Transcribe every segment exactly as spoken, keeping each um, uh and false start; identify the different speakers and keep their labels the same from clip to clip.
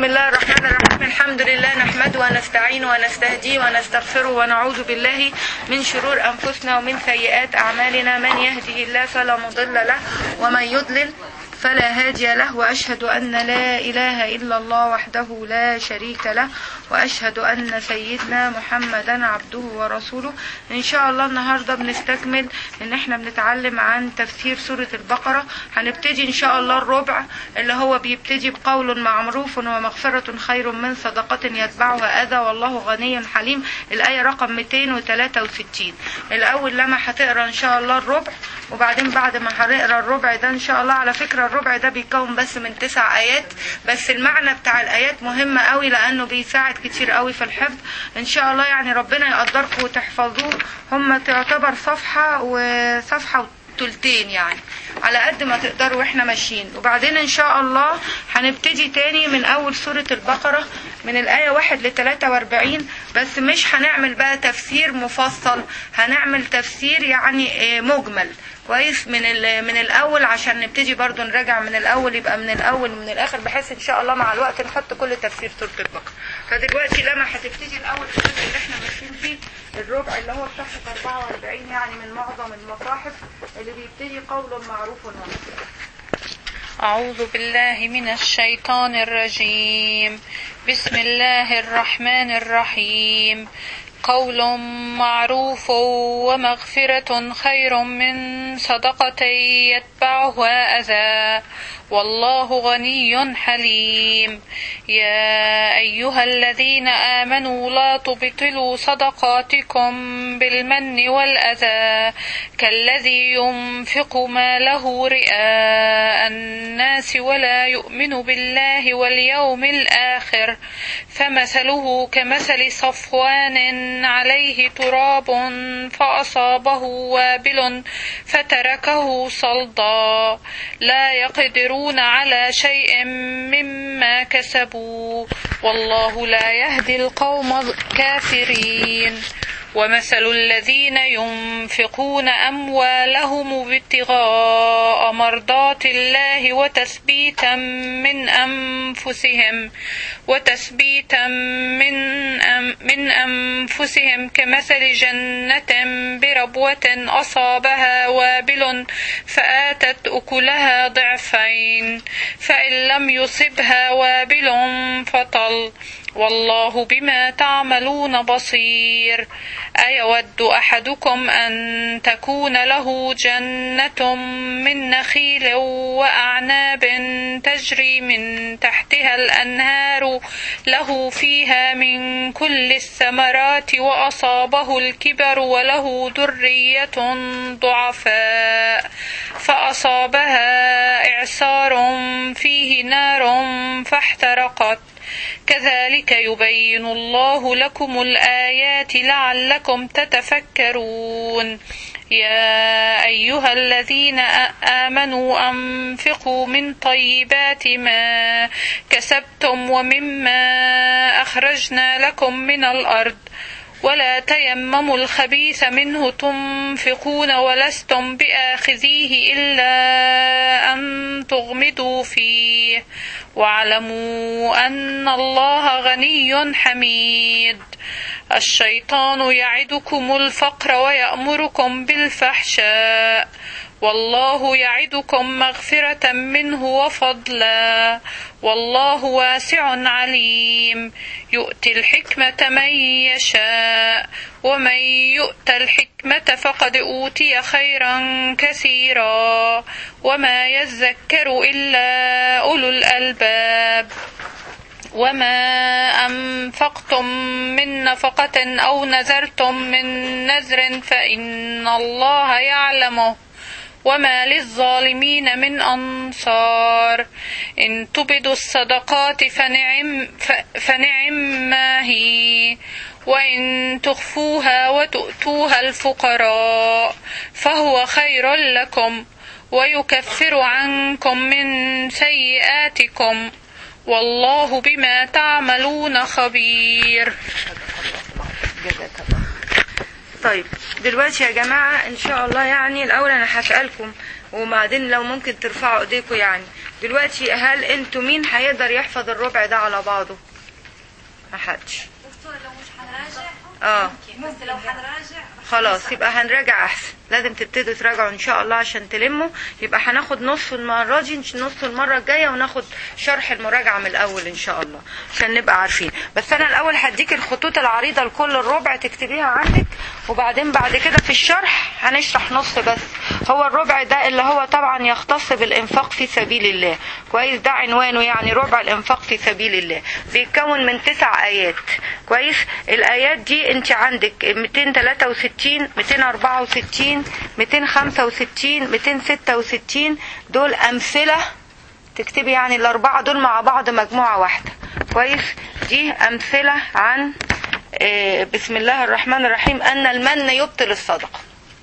Speaker 1: بسم الله الرحمن الرحيم. الحمد لله نحمده ونستعينه ونستهديه ونستغفره ونعوذ بالله من شرور أنفسنا ومن سيئات أعمالنا. من يهده الله فلا مضل له ومن يضلل فلا هادي له، وأشهد أن لا إله إلا الله وحده لا شريك له، وأشهد أن سيدنا محمدا عبده ورسوله. إن شاء الله النهاردة بنستكمل إن إحنا بنتعلم عن تفسير سورة البقرة. هنبتدي إن شاء الله الربع اللي هو بيبتدي بقول معروف ومغفرة خير من صدقة يتبعها أذى والله غني حليم، الآية رقم مئتين وثلاثة وستين. الأول لما هتقرأ إن شاء الله الربع، وبعدين بعد ما هنقرأ الربع ده إن شاء الله، على فكرة الربع ده بيكون بس من تسع آيات، بس المعنى بتاع الآيات مهم قوي لأنه بيساعد كتير قوي في الحفظ إن شاء الله. يعني ربنا يقدركم وتحفظوه. هم تعتبر صفحة وصفحة تلتين، يعني على قد ما تقدروا واحنا ماشيين. وبعدين ان شاء الله هنبتدي تاني من اول سورة البقرة من الآية واحد لثلاثة واربعين، بس مش هنعمل بقى تفسير مفصل، هنعمل تفسير يعني مجمل كويس من من الاول، عشان نبتدي برضو نراجع من الاول، يبقى من الاول ومن الاخر، بحيث ان شاء الله مع الوقت نحط كل تفسير سورة البقرة. فدلوقتي لما هتبتدي الاول الجزء اللي احنا ماشيين فيه الربع اللي هو صفحة أربعة وأربعين، يعني من معظم المصاحف اللي بيبتدي قول معروف ومغفرة.
Speaker 2: أعوذ بالله من الشيطان الرجيم. بسم الله الرحمن الرحيم. قول معروف ومغفرة خير من صدقة يتبعها أذى والله غني حليم. يا أيها الذين آمنوا لا تبطلوا صدقاتكم بالمن والأذى كالذي ينفق ماله رئاء الناس ولا يؤمن بالله واليوم الآخر فمثله كمثل صفوان عليه تراب فأصابه وابل فتركه صلدا لا يقدرون على شيء مما كسبوا والله لا يهدي القوم الكافرين. ومثل الذين ينفقون أموالهم ابتغاء مرضات الله وتثبيتا من أنفسهم وتثبيتا من أم من أنفسهم كمثل جنة بربوة أصابها وابل فآتت أكلها ضعفين فإن لم يصبها وابل فطل والله بما تعملون بصير. أيود أحدكم أن تكون له جنة من نخيل وأعناب تجري من تحتها الأنهار له فيها من كل الثمرات وأصابه الكبر وله ذرية ضعفاء فأصابها إعصار فيه نار فاحترقت كذلك يبين الله لكم الآيات لعلكم تتفكرون. يا أيها الذين آمنوا أنفقوا من طيبات ما كسبتم ومما أخرجنا لكم من الأرض ولا تيمموا الخبيث منه تنفقون ولستم بآخذيه إلا أن تغمضوا فيه واعلموا أن الله غني حميد. الشيطان يعدكم الفقر ويأمركم بالفحشاء والله يعدكم مغفرة منه وفضلا والله واسع عليم. يؤتي الحكمة من يشاء ومن يؤت الحكمة فقد أوتي خيرا كثيرا وما يذكر إلا أولو الألباب. وما أنفقتم من نفقة أو نذرتم من نذر فإن الله يعلمه وما للظالمين من أنصار. إن تبدوا الصدقات فنعم, فنعم ما هي وإن تخفوها وتؤتوها الفقراء فهو خير لكم ويكفر عنكم من سيئاتكم والله بما تعملون خبير.
Speaker 1: طيب دلوقتي يا جماعة ان شاء الله، يعني الاول انا هسألكم وبعدين لو ممكن ترفعوا ايديكم، يعني دلوقتي هل انتوا مين هيقدر يحفظ الربع ده على بعضه؟ محدش.
Speaker 3: دكتور لو مش هنراجع
Speaker 1: اه
Speaker 3: بس لو هنراجع
Speaker 1: خلاص يبقى هنراجع احسن. لازم تبتدوا تراجعوا ان شاء الله عشان تلموا. يبقى هناخد نص المره دي، نص المره الجايه، وناخد شرح المراجعه من الاول ان شاء الله عشان نبقى عارفين. بس انا الاول هديك الخطوط العريضه لكل الربع تكتبيها عندك، وبعدين بعد كده في الشرح هنشرح نص بس. هو الربع ده اللي هو طبعا يختص بالانفاق في سبيل الله، كويس؟ ده عنوانه يعني ربع الانفاق في سبيل الله. بيتكون من تسع ايات، كويس؟ الايات دي انت عندك مئتين وثلاثة وستين، مئتين وأربعة وستين، مئتين وخمسة وستين، مئتين وستة وستين. دول امثله تكتبي يعني الاربعه دول مع بعض مجموعه واحده، كويس؟ دي امثله عن بسم الله الرحمن الرحيم ان المن يبطل الصدقه.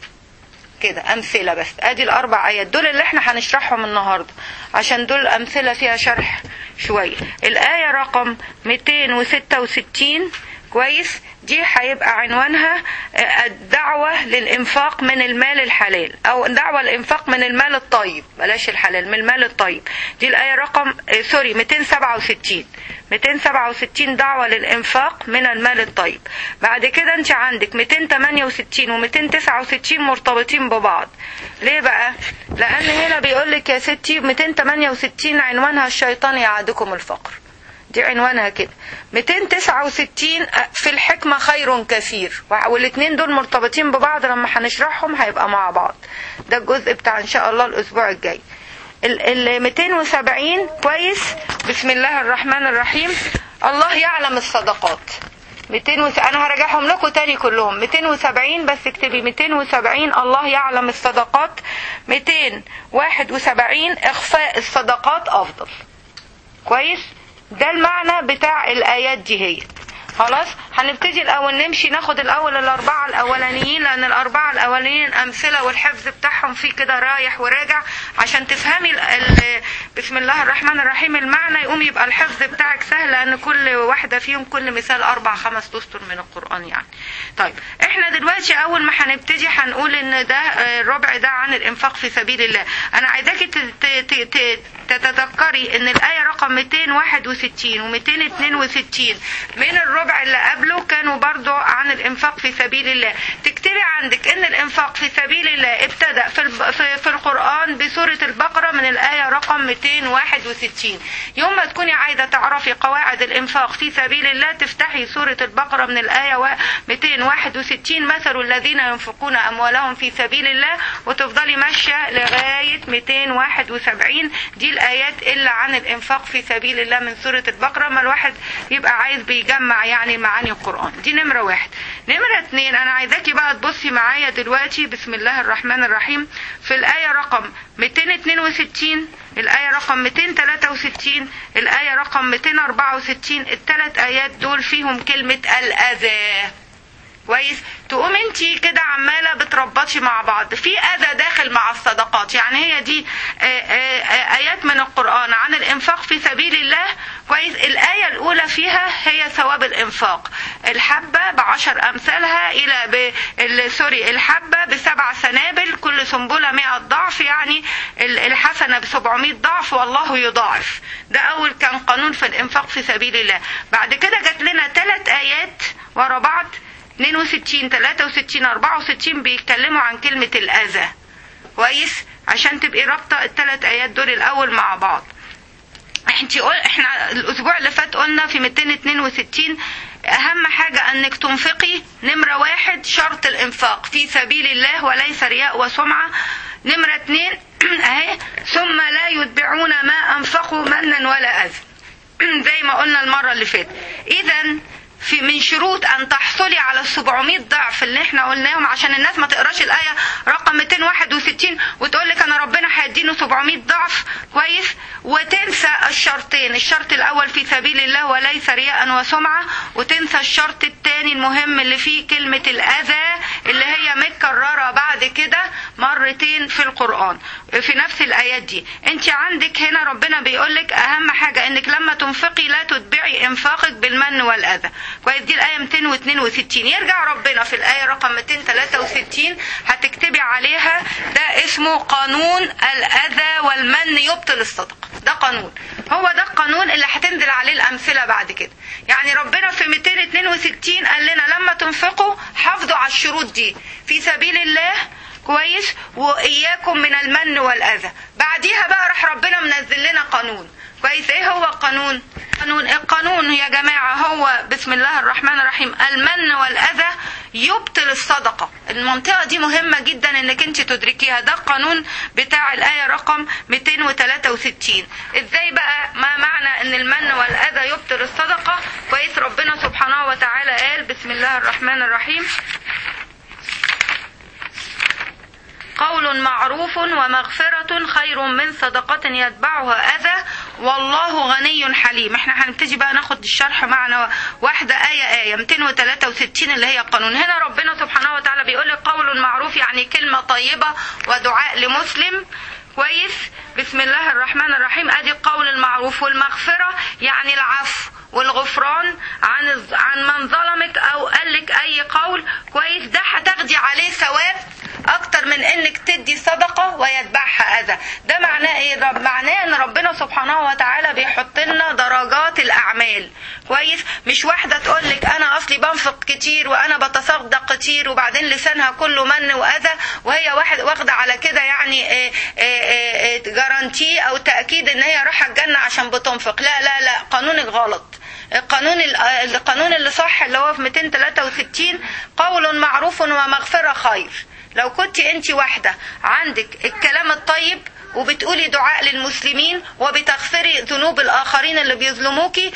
Speaker 1: كده امثله بس. ادي الاربع ايات دول اللي احنا هنشرحهم النهارده عشان دول امثله فيها شرح شويه. الايه رقم مئتين وستة وستين، كويس؟ دي هيبقى عنوانها الدعوة للإنفاق من المال الحلال، أو دعوة للإنفاق من المال الطيب، بلاش الحلال، من المال الطيب. دي الآية رقم سوري مئتين وسبعة وستين، مئتين وسبعة وستين دعوة للإنفاق من المال الطيب. بعد كده أنت عندك مئتين وثمانية وستين ومئتين وتسعة وستين مرتبطين ببعض. ليه بقى؟ لأن هنا بيقولك يا ستي مئتين وثمانية وستين عنوانها الشيطان يعدكم الفقر، دي عنوانها كده. مئتين وتسعة وستين في الحكمة خير كثير، والاثنين دول مرتبطين ببعض، لما هنشرحهم هيبقى مع بعض. ده الجزء بتاع ان شاء الله الاسبوع الجاي. ال مئتين وسبعين، كويس؟ بسم الله الرحمن الرحيم الله يعلم الصدقات. مئتين وس... انا هراجعهم لكم تاني كلهم. مئتين وسبعين بس اكتبي مئتين وسبعين الله يعلم الصدقات. مئتين وواحد وسبعين اخفاء الصدقات افضل، كويس؟ ده المعنى بتاع الآيات دي. هي خلاص هنبتدي الأول نمشي ناخد الأول الأربعة الأولانيين، لأن الأربعة الأولانيين أمثلة والحفظ بتاعهم فيه كده رايح وراجع عشان تفهمي ال ال بسم الله الرحمن الرحيم المعنى، يقوم يبقى الحفظ بتاعك سهل، لأن كل واحدة فيهم كل مثال أربع خمس أسطر من القرآن يعني. طيب احنا دلوقتي أول ما هنبتدي هنقول إن ده الربع ده عن الإنفاق في سبيل الله. أنا عايزاكي تتذكري إن الآية رقم مئتين وواحد وستين ومئتين واثنين وستين من الربع اللي قبله كانوا برضو عن الانفاق في سبيل الله. تكتبي عندك ان الانفاق في سبيل الله ابتدأ في, في القرآن بسورة البقرة من الآية رقم مئتين وواحد وستين. يوم ما تكوني عايزة تعرفي قواعد الانفاق في سبيل الله تفتحي سورة البقرة من الآية مئتين وواحد وستين مثل الذين ينفقون أموالهم في سبيل الله، وتفضلي ماشية لغاية مئتين وواحد وسبعين. دي الآيات اللي عن الانفاق في سبيل الله من سورة البقرة. ما الواحد يبقى عايز بيجمع يعني معاني القرآن. دي نمرة واحد. نمرة اتنين انا عايزاكي بقى تبصي معايا دلوقتي بسم الله الرحمن الرحيم في الآية رقم مئتين واثنين وستين، الآية رقم مئتين وثلاثة وستين، الآية رقم مئتين وأربعة وستين. الثلاث آيات دول فيهم كلمة الأذى، كويس؟ تقوم انتي كده عمالة بتربطي مع بعض في أذى داخل مع الصدقات. يعني هي دي آيات من القرآن عن الإنفاق في سبيل الله، كويس؟ الآية الأولى فيها هي ثواب الإنفاق، الحبة بعشر أمثالها إلى ب... سوري الحبة بسبع سنابل كل سنبلة مئة ضعف، يعني الحسنة بسبعمائة ضعف والله يضاعف. ده أول كان قانون في الإنفاق في سبيل الله. بعد كده جات لنا ثلاث آيات ورا بعض اثنين وستين ثلاثة وستين أربعة وستين بيتكلموا عن كلمة الأذى، كويس؟ عشان تبقي رابطة الثلاث آيات دول الأول مع بعض. احنا الأسبوع اللي فات قلنا في مئتين واثنين وستين أهم حاجة أنك تنفقي. نمرة واحد شرط الإنفاق في سبيل الله وليس رياء وسمعة. نمرة اثنين اهي ثم لا يتبعون ما أنفقوا منا ولا أذى زي ما قلنا المرة اللي فاتت. إذن في من شروط أن تحصلي على السبعمائة ضعف اللي احنا قلناهم، عشان الناس ما تقراش الآية رقم مئتين وواحد وستين وتقول لك أنا ربنا هيدينه سبعمائة ضعف، كويس؟ وتنسى الشرطين، الشرط الأول في سبيل الله وليس رياء وسمعة، وتنسى الشرط الثاني المهم اللي فيه كلمة الأذى اللي هي متكررة بعد كده مرتين في القرآن في نفس الآيات دي. انت عندك هنا ربنا بيقول لك أهم حاجة انك لما تنفقي لا تتبعي انفاقك بالمن والأذى. كويس. دي الآية مئتين واثنين وستين. يرجع ربنا في الآية رقم مئتين وثلاثة وستين هتكتبي عليها ده اسمه قانون الأذى والمن يبطل الصدقة. ده قانون، هو ده القانون اللي هتنزل عليه الأمثلة بعد كده. يعني ربنا في مئتين واثنين وستين قال لنا لما تنفقوا حافظوا على الشروط دي في سبيل الله، كويس، وإياكم من المن والأذى. بعديها بقى راح ربنا منزل لنا قانون، كويس. ايه هو القانون؟ قانون القانون يا جماعة هو بسم الله الرحمن الرحيم المن والأذى يبطل الصدقة. المنطقة دي مهمة جدا انك انت تدركيها. ده القانون بتاع الآية رقم مئتين وثلاثة وستين. ازاي بقى ما معنى ان المن والأذى يبطل الصدقة؟ كويس. ربنا سبحانه وتعالى قال بسم الله الرحمن الرحيم قول معروف ومغفرة خير من صدقة يتبعها أذى والله غني حليم. احنا هنبتدي بقى ناخد الشرح معنا واحدة آية آية. مئتين وثلاثة وستين اللي هي القانون. هنا ربنا سبحانه وتعالى بيقول قول معروف يعني كلمة طيبة ودعاء لمسلم، كويس. بسم الله الرحمن الرحيم ادي القول المعروف. والمغفرة يعني العفو والغفران عن عن من ظلمك او قال لك اي قول، كويس. ده هتاخدي عليه ثواب اكتر من انك تدي صدقة ويتبعها اذى. ده معناه ايه؟ رب معناه ان ربنا سبحانه وتعالى بيحط لنا درجات الاعمال، كويس. مش واحدة تقول لك انا اصلي بنفق كتير وانا بتصدق كتير وبعدين لسانها كله من واذى، وهي واحد واخدة على كده يعني ايه ايه ايه جارانتي او تأكيد ان هي رايحة الجنة عشان بتنفق. لا لا لا، قانونك غلط. القانون القانون اللي صح اللي هو في مئتين وثلاثة وستين قول معروف ومغفرة خير. لو كنت انت واحدة عندك الكلام الطيب وبتقولي دعاء للمسلمين وبتغفري ذنوب الآخرين اللي بيظلموكي،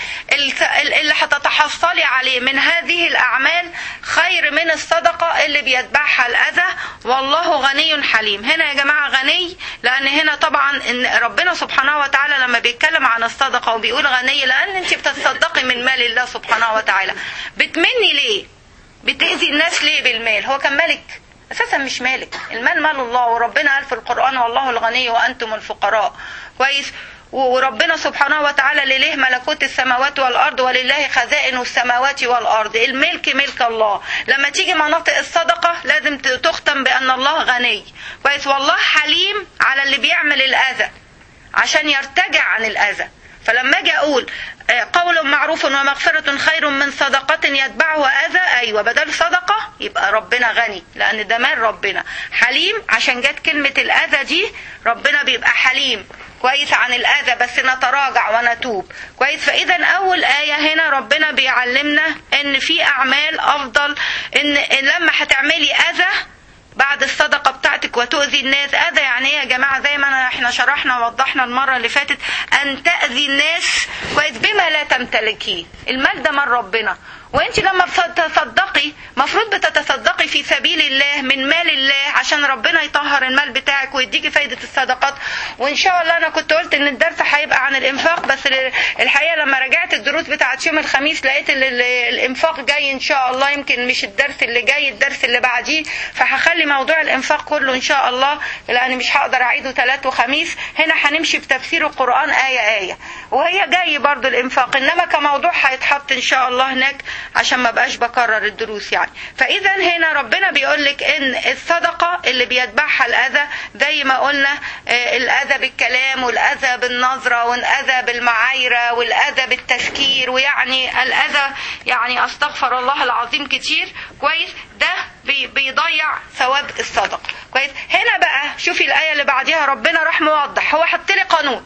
Speaker 1: اللي هتتحصلي عليه من هذه الأعمال خير من الصدقة اللي بيتبعها الأذى والله غني حليم. هنا يا جماعة غني لأن هنا طبعا إن ربنا سبحانه وتعالى لما بيتكلم عن الصدقة وبيقول غني لأن انت بتتصدقي من مال الله سبحانه وتعالى. بتمني ليه؟ بتأذي الناس ليه بالمال؟ هو كان مالك؟ اساسا مش مالك، المال مال الله، وربنا قال في القرآن والله الغني وانتم الفقراء، كويس. وربنا سبحانه وتعالى لله ملكوت السماوات والارض ولله خزائن السماوات والارض. الملك ملك الله. لما تيجي مناطق الصدقة لازم تختم بان الله غني، كويس. والله حليم على اللي بيعمل الاذى عشان يرتجع عن الاذى. فلما اجي اقول قول معروف ومغفرة خير من صدقة يتبعها أذى، أيوة بدل صدقة يبقى ربنا غني لأن ده مال ربنا. حليم عشان جت كلمة الأذى دي، ربنا بيبقى حليم، كويس، عن الأذى بس نتراجع ونتوب، كويس. فإذا أول آية هنا ربنا بيعلمنا إن في أعمال أفضل، إن لما هتعملي أذى بعد الصدقة بتاعتك وتؤذي الناس. أذى يعني ايه يا جماعة؟ زي ما احنا شرحنا ووضحنا المرة اللي فاتت، أن تأذي الناس كويس بما لا تمتلكيه. المال ده من ربنا، وانت لما بتصدقي مفروض بتتصدقي في سبيل الله من مال الله عشان ربنا يطهر المال بتاعك ويديكي فايدة الصدقات. وان شاء الله انا كنت قلت ان الدرس هيبقى عن الانفاق، بس الحقيقة لما رجعت الدروس بتاعت يوم الخميس لقيت الانفاق جاي ان شاء الله، يمكن مش الدرس اللي جاي الدرس اللي بعديه، فهخلي موضوع الانفاق كله ان شاء الله لان مش هقدر اعيده ثلاث وخميس. هنا هنمشي بتفسير القرآن آية آية، وهي جاي برضو الانفاق، انما كموضوع هيتحط ان شاء الله هناك عشان ما بقاش بكرر الدروس يعني. فإذا هنا ربنا بيقولك ان الصدقة اللي بيتبعها الأذى زي ما قلنا، الأذى بالكلام والأذى بالنظرة والأذى بالمعايرة والأذى بالتفكير، ويعني الأذى يعني أستغفر الله العظيم كتير، كويس. ده بيضيع ثواب الصدقة، كويس. هنا بقى شوفي الآية اللي بعدها ربنا راح موضح، هو حط لي قانون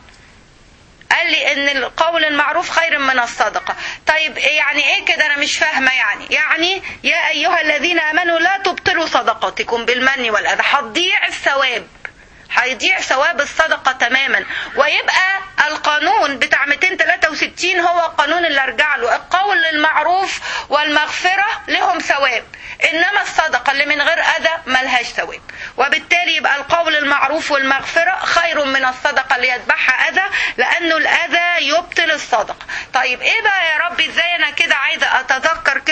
Speaker 1: قال لي ان القول المعروف خير من الصدقة. طيب يعني ايه كده؟ انا مش فاهمة. يعني يعني يا ايها الذين امنوا لا تبطلوا صدقاتكم بالمن والاذى. هتضيع الثواب، هيضيع ثواب الصدقة تماما. ويبقى القانون بتاع مئتين وثلاثة وستين هو القانون اللي ارجع له. القول المعروف والمغفرة لهم ثواب، انما الصدقة اللي من غير اذى ملهاش ثواب. وبالتالي يبقى القول المعروف والمغفرة خير من الصدقة اللي يتبعها اذى، لانه الاذى يبطل الصدقة. طيب ايه بقى يا ربي؟ ازاي انا كده عايزة اتذكر كده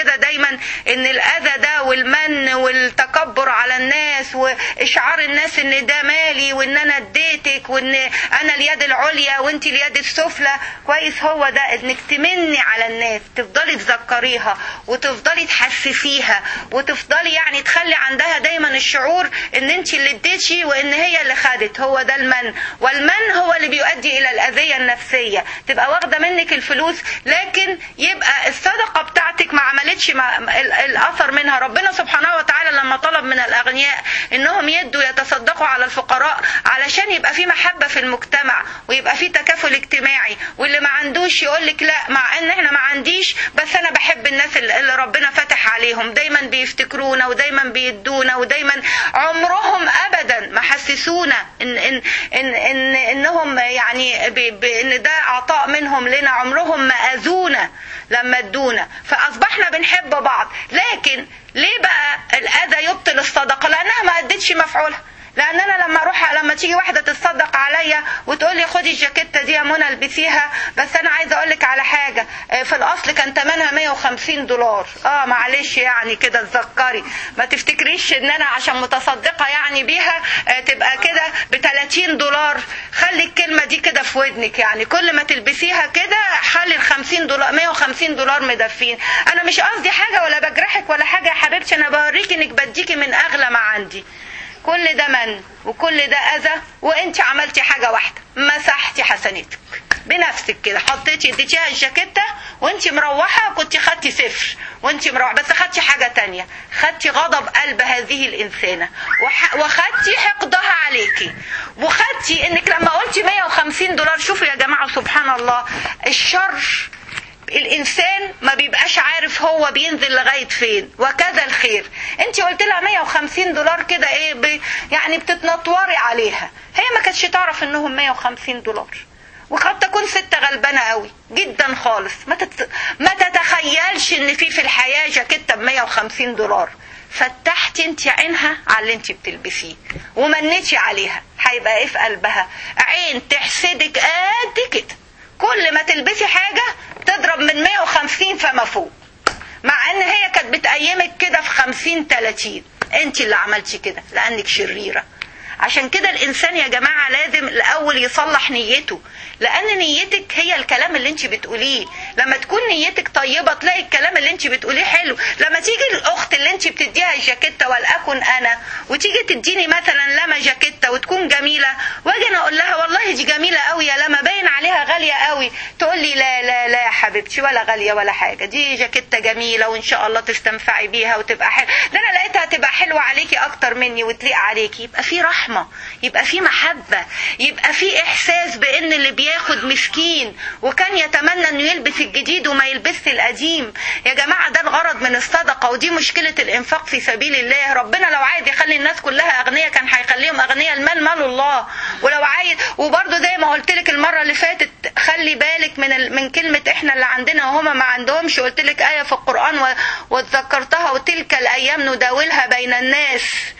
Speaker 1: كده دايما ان الاذى ده والمن والتكبر على الناس واشعار الناس ان ده مالي وان انا اديتك وان انا اليد العليا وانت اليد السفلى، كويس، هو ده انك تمني على الناس، تفضلي تذكريها وتفضلي تحسسيها وتفضلي يعني تخلي عندها دايما الشعور ان انت اللي اديتي وان هي اللي خدت. هو ده المن، والمن هو اللي بيؤدي الى الاذية النفسية. تبقى واخدة منك الفلوس لكن يبقى الصدقة بتاعتك ما عملتش الاثر منها. ربنا سبحانه وتعالى لما طلب من الاغنياء انهم يدوا يتصدقوا على الفقراء علشان يبقى في محبة في المجتمع ويبقى في تكافل اجتماعي، واللي ما عندوش يقولك لا مع ان احنا ما عنديش بس انا بحب الناس اللي ربنا فتح عليهم، دايما بيفتكرونا ودايما بيدونا ودايما عمرهم ابدا ما حسسونا ان ان ان, إن انهم يعني ان ده عطاء منهم لنا، عمرهم ما اذونا لما ادونا، فاصبحنا بنحب بعض. لكن ليه بقى الاذى يبطل الصدقه؟ لانها ما ادتش مفعولها. لان انا لما اروح لما تيجي واحده تتصدق عليا وتقول لي خدي الجاكيته دي يا منى البسيها، بس انا عايزه اقول لك على حاجه، في الاصل كان ثمنها مية وخمسين دولار. اه معلش يعني كده اتذكري، ما تفتكريش ان انا عشان متصدقه يعني بيها تبقى كده ب ثلاثين دولار. خلي الكلمه دي كده في ودنك، يعني كل ما تلبسيها كده خلي ال خمسين دولار مية وخمسين دولار مدفين. انا مش قصدي حاجه ولا بجرحك ولا حاجه يا حبيبتي، انا بوريكي انك بديكي من اغلى ما عندي. كل ده من وكل ده اذى، وانت عملتي حاجه واحده، مسحتي حسناتك بنفسك كده، حطيتي اديتيها الجاكيته وانت مروحه كنت خدتي صفر وانت مروحه، بس خدتي حاجه تانية، خدتي غضب قلب هذه الانسانه وخدتي حقدها عليكي، وخدتي انك لما قلتي مية وخمسين دولار. شوفوا يا جماعه سبحان الله، الشر الانسان ما بيبقاش عارف هو بينزل لغايه فين، وكذا الخير. انت قلت لها مية وخمسين دولار كده ايه ب... يعني بتتنطوري عليها، هي ما كانتش تعرف انهم مية وخمسين دولار، وقد تكون ست غلبانه قوي جدا خالص ما تت... ما تتخيلش ان في في الحياه جاكيته ب مية وخمسين دولار. فتحتي انت عينها على اللي انت بتلبسيه ومنيتي عليها، هيبقى ايه في قلبها؟ عين تحسدك قد كده، كل ما تلبسي حاجة تضرب من مية وخمسين فما فوق، مع ان هي كانت بتقيمك كده في خمسين تلاتين. انت اللي عملتي كده لانك شريرة. عشان كده الانسان يا جماعة لازم الاول يصلح نيته، لان نيتك هي الكلام اللي انت بتقوليه. لما تكون نيتك طيبة تلاقي الكلام اللي انت بتقوليه حلو. لما تيجي الاخت اللي انت بتديها الجاكيتة ولأكن انا وتيجي تديني مثلا لما جاكيتة وتكون جميلة، واجي انا اقول لها والله دي جميلة قوي يا لما، باين عليها غالية قوي، تقول لي لا لا لا يا حبيبتي ولا غالية ولا حاجة، دي جاكيتة جميلة وان شاء الله تستنفعي بيها وتبقى حلوة، ده انا لقيتها تبقى حلوة عليكي اكتر مني وتليق عليكي. يبقى في رحمة، يبقى في محبة، يبقى في احساس بان اللي بياخد مسكين وكان يتمنى انه يلبس الجديد وما يلبسش القديم. يا جماعة ده الغرض من الصدقة، ودي مشكلة الانفاق في سبيل الله. ربنا لو عايز يخلي الناس كلها اغنياء كان هيخليهم اغنياء، المال مال الله. ولو عايز، وبرضه زي ما قلت لك المرة اللي فاتت، خلي بالك من ال... من كلمة احنا اللي عندنا وهما ما عندهمش. قلت لك آية في القرآن و... وتذكرتها، وتلك الايام نداولها بين الناس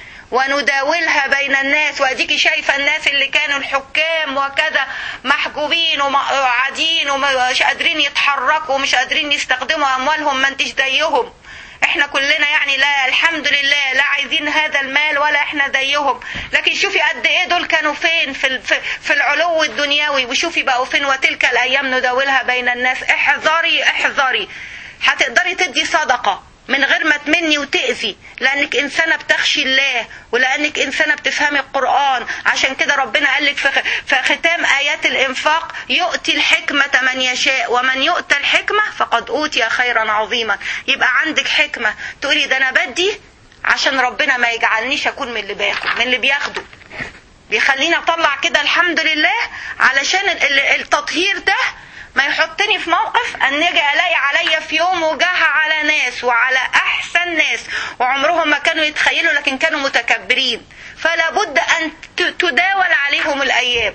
Speaker 1: ونداولها بين الناس. واديكي شايفة الناس اللي كانوا الحكام وكذا محجوبين وقاعدين ومش قادرين يتحركوا ومش قادرين يستخدموا اموالهم، ما انتش زيهم. احنا كلنا يعني لا الحمد لله لا عايزين هذا المال ولا احنا زيهم. لكن شوفي قد ايه دول كانوا فين في في العلو الدنيوي، وشوفي بقوا فين. وتلك الايام نداولها بين الناس. احذري احذري، هتقدري تدي صدقة من غير ما تمني وتأذي، لأنك إنسانة بتخشي الله ولأنك إنسانة بتفهمي القرآن. عشان كده ربنا قال لك في ختام آيات الإنفاق: يؤتي الحكمة من يشاء ومن يؤتى الحكمة فقد أوتي خيرا عظيما. يبقى عندك حكمة تقولي ده أنا بدي عشان ربنا ما يجعلنيش أكون من اللي باخد، من اللي بياخده. بيخليني أطلع كده الحمد لله، علشان التطهير ده ما يحطني في موقف ان اجي الاقي عليا في يوم وجاهة على ناس وعلى احسن ناس وعمرهم ما كانوا يتخيلوا، لكن كانوا متكبرين. فلا بد ان تداول عليهم الايام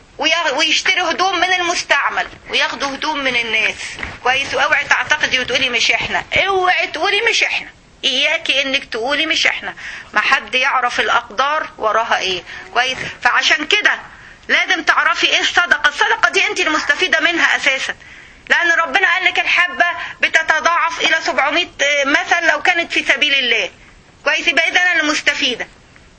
Speaker 1: ويشتروا هدوم من المستعمل وياخدوا هدوم من الناس. كويس؟ واوعي تعتقدي وتقولي مش احنا، اوعي تقولي مش احنا، اياكي انك تقولي مش احنا. ما حد يعرف الاقدار وراها ايه. كويس؟ فعشان كده لازم تعرفي ايه الصدقة. الصدقة دي انت المستفيدة منها اساسا، لان ربنا قال لك الحبة بتتضاعف الى سبعمائة جاهد في سبيل الله. كويس، يبقى اذا انا المستفيده.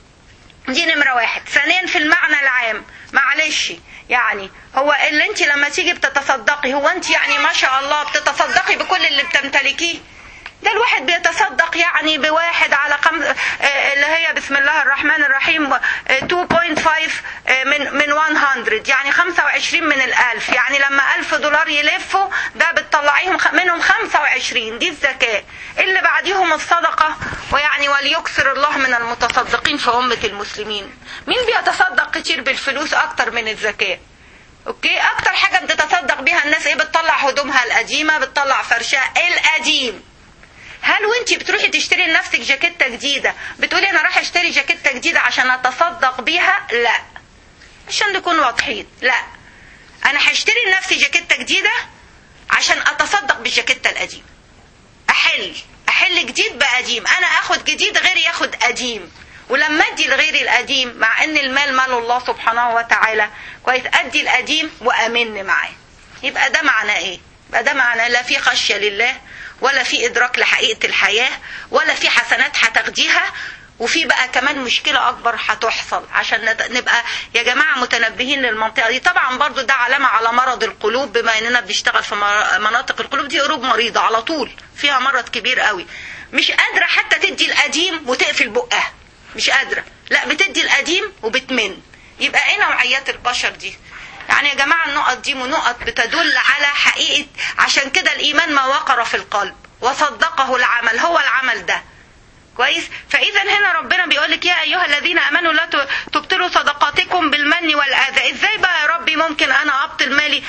Speaker 1: دي نمره واحد. ثانيا في المعنى العام، معلش يعني هو اللي انت لما تيجي بتتصدقي، هو انت يعني ما شاء الله بتتصدقي بكل اللي بتمتلكيه؟ ده الواحد بيتصدق يعني بواحد على خمس اللي هي بسم الله الرحمن الرحيم اثنين فاصلة خمسة من من مية، يعني خمسة وعشرين من الألف. يعني لما ألف دولار يلفوا ده بتطلعيهم منهم خمسة وعشرين، دي الزكاة. اللي بعديهم الصدقة، ويعني وليكثر الله من المتصدقين في أمة المسلمين. مين بيتصدق كتير بالفلوس أكتر من الزكاة؟ اوكي، اكتر حاجة بتتصدق بيها الناس ايه؟ بتطلع هدومها القديمة، بتطلع فرشها القديم. هل وانتي بتروحي تشتري لنفسك جاكيتة جديدة بتقولي انا راح اشتري جاكيتة جديدة عشان اتصدق بيها؟ لا، عشان نكون واضحين، لا، انا هشتري لنفسي جاكيتة جديدة عشان اتصدق بالجاكيتة القديمة. احل احل جديد بقديم، انا اخد جديد غيري ياخد قديم. ولما ادي لغيري القديم، مع ان المال مال الله سبحانه وتعالى، كويس، ادي القديم وامن معاه. يبقى ده معنى ايه؟ يبقى ده معنى لا في خشية لله، ولا في ادراك لحقيقة الحياة، ولا في حسنات هتاخديها. وفي بقى كمان مشكلة اكبر هتحصل، عشان نبقى يا جماعة متنبهين للمنطقة دي. طبعا برضو ده علامة على مرض القلوب، بما اننا بنشتغل في مناطق القلوب دي، قلوب مريضة على طول، فيها مرض كبير قوي، مش قادرة حتى تدي القديم وتقفل بقها، مش قادرة، لا بتدي القديم وبتمن. يبقى ايه نوعيات البشر دي؟ يعني يا جماعة النقط دي نقط بتدل على حقيقة. عشان كده الإيمان ما وقر في القلب وصدقه العمل، هو العمل ده. كويس. فإذا هنا ربنا بيقولك يا أيها الذين آمنوا لا تبطلوا صدقاتكم بالمن والأذى. إزاي بقى يا ربي ممكن أنا أبطل مالي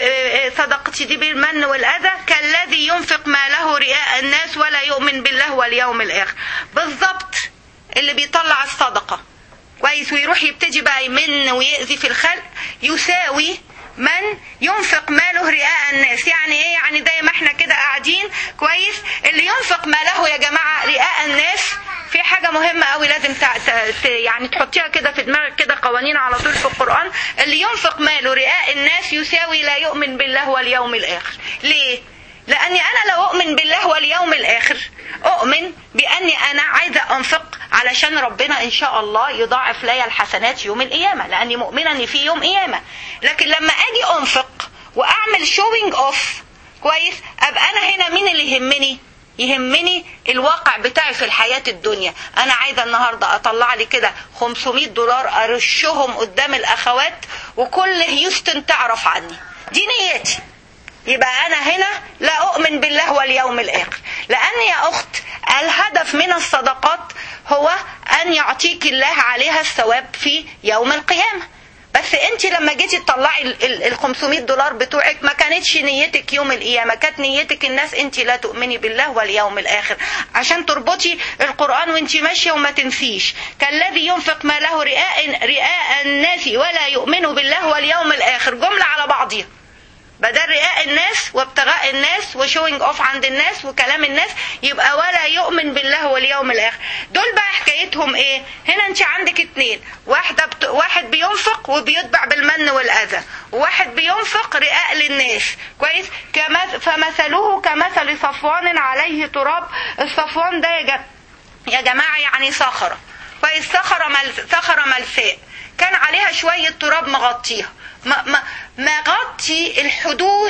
Speaker 1: صدقتي دي بالمن والأذى؟ كالذي ينفق ماله رئاء الناس ولا يؤمن بالله واليوم الآخر. بالضبط، اللي بيطلع الصدقة كويس ويروح يبتدي بقى يمن ويأذي في الخلق يساوي من ينفق ماله رئاء الناس. يعني ايه؟ يعني زي ما احنا كده قاعدين كويس، اللي ينفق ماله يا جماعة رئاء الناس، في حاجة مهمة قوي لازم ت... ت... يعني تحطيها كده في دماغك كده، قوانين على طول في القرآن. اللي ينفق ماله رئاء الناس يساوي لا يؤمن بالله واليوم الآخر. ليه؟ لأني أنا لو أؤمن بالله واليوم الآخر أؤمن بأني أنا عايزة أنفق علشان ربنا إن شاء الله يضاعف لي الحسنات يوم القيامة، لأني مؤمنة أن في يوم قيامة. لكن لما أجي أنفق وأعمل شوينج أوف كويس، أبقى أنا هنا مين اللي يهمني؟ يهمني الواقع بتاعي في الحياة الدنيا. أنا عايزة النهاردة أطلع لي كده خمسمائة دولار أرشهم قدام الأخوات وكل هيوستن تعرف عني، دي نيتي. يبقى أنا هنا لا أؤمن بالله واليوم الآخر. لأن يا أخت الهدف من الصدقات هو أن يعطيك الله عليها الثواب في يوم القيامة. بس أنت لما جيتي تطلعي ال خمسمائة دولار بتوعك ما كانتش نيتك يوم القيامة، كانت نيتك الناس. أنت لا تؤمني بالله واليوم الآخر، عشان تربطي القرآن وأنت ماشية وما تنسيش. كالذي ينفق ماله رئاء, رئاء الناس ولا يؤمن بالله واليوم الآخر، جملة على بعضها، بدل رئاء الناس وابتغاء الناس وشوينج اوف عند الناس وكلام الناس، يبقى ولا يؤمن بالله واليوم الاخر. دول بقى حكايتهم ايه؟ هنا انت عندك اتنين، واحدة بت... واحد بينفق وبيتبع بالمن والاذى، وواحد بينفق رئاء للناس كويس. كمث... فمثله كمثل صفوان عليه تراب. الصفوان ده يا, ج... يا جماعة يعني صخرة كويس، صخرة مل... صخرة ملساء كان عليها شوية تراب مغطيها، ما ما مغطي الحدود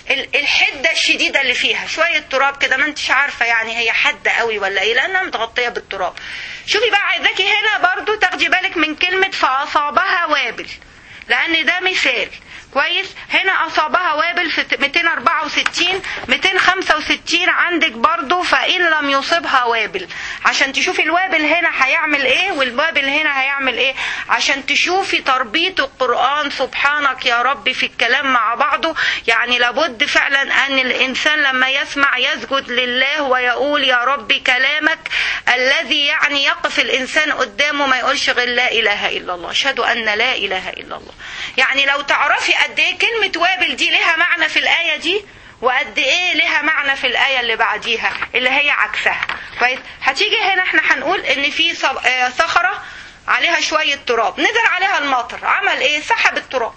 Speaker 1: الحده الشديده اللي فيها، شويه تراب كده ما انتش عارفه يعني هي حاده قوي ولا ايه، لانها متغطيه بالتراب. شوفي بقى، عايزاكي هنا برضو تاخدي بالك من كلمه فاصابها وابل، لان ده مثال كويس. هنا اصابها وابل في مئتين وأربعة وستين مئتين وخمسة وستين عندك برضو فإن لم يصبها وابل، عشان تشوفي الوابل هنا هيعمل ايه والوابل هنا هيعمل ايه، عشان تشوفي تربيط القرآن سبحانك يا رب في الكلام مع بعضه. يعني لابد فعلا ان الانسان لما يسمع يسجد لله ويقول يا رب كلامك الذي يعني يقف الانسان قدامه ما يقولش غير لا اله الا الله، اشهد ان لا اله الا الله. يعني لو تعرفي قد ايه كلمة وابل دي لها معنى في الآية دي، وقد ايه لها معنى في الآية اللي بعديها اللي هي عكسها كويس. هتيجي هنا احنا هنقول ان في صخرة عليها شوية تراب، نزل عليها المطر، عمل ايه؟ سحب التراب،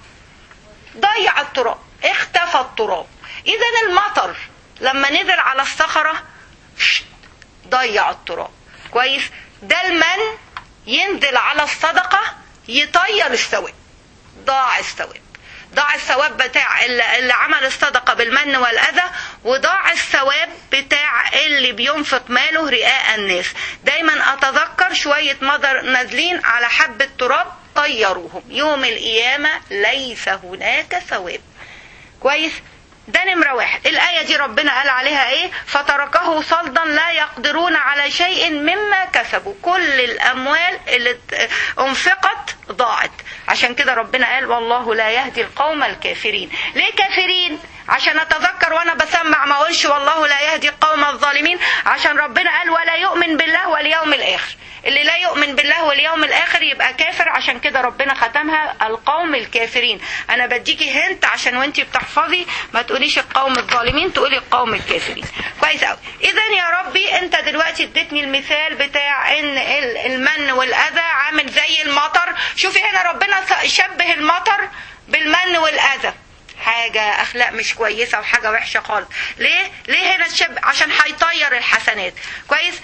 Speaker 1: ضيع التراب، اختفى التراب. اذا المطر لما نزل على الصخرة ضيع التراب. كويس؟ ده المن ينزل على الصدقة يطير الثواب، ضاع الثواب، ضاع الثواب بتاع اللي عمل الصدقة بالمن والأذى، وضاع الثواب بتاع اللي بينفق ماله رئاء الناس. دايما أتذكر شوية مطر نازلين على حبة تراب طيروهم، يوم القيامة ليس هناك ثواب. كويس؟ ده نمرة واحد. الآية دي ربنا قال عليها ايه؟ فتركه صلدا لا يقدرون على شيء مما كسبوا. كل الأموال اللي انفقت ضاعت. عشان كده ربنا قال والله لا يهدي القوم الكافرين. ليه كافرين؟ عشان اتذكر وانا بسمع ما اقولش والله لا يهدي القوم الظالمين، عشان ربنا قال ولا يؤمن بالله واليوم الآخر. اللي لا يؤمن بالله واليوم الآخر يبقى كافر، عشان كده ربنا ختمها القوم الكافرين. انا بديكي هنت عشان وانتي بتحفظي ما تقوليش القوم الظالمين، تقولي القوم الكافرين. كويس قوي. اذا يا ربي انت دلوقتي اديتني المثال بتاع ان المن والاذى عامل زي المطر. شوفي هنا ربنا شبه المطر بالمن والاذى، حاجة اخلاق مش كويسة وحاجة وحشة خالص. ليه؟ ليه هنا الشب؟ عشان هيطير الحسنات. كويس؟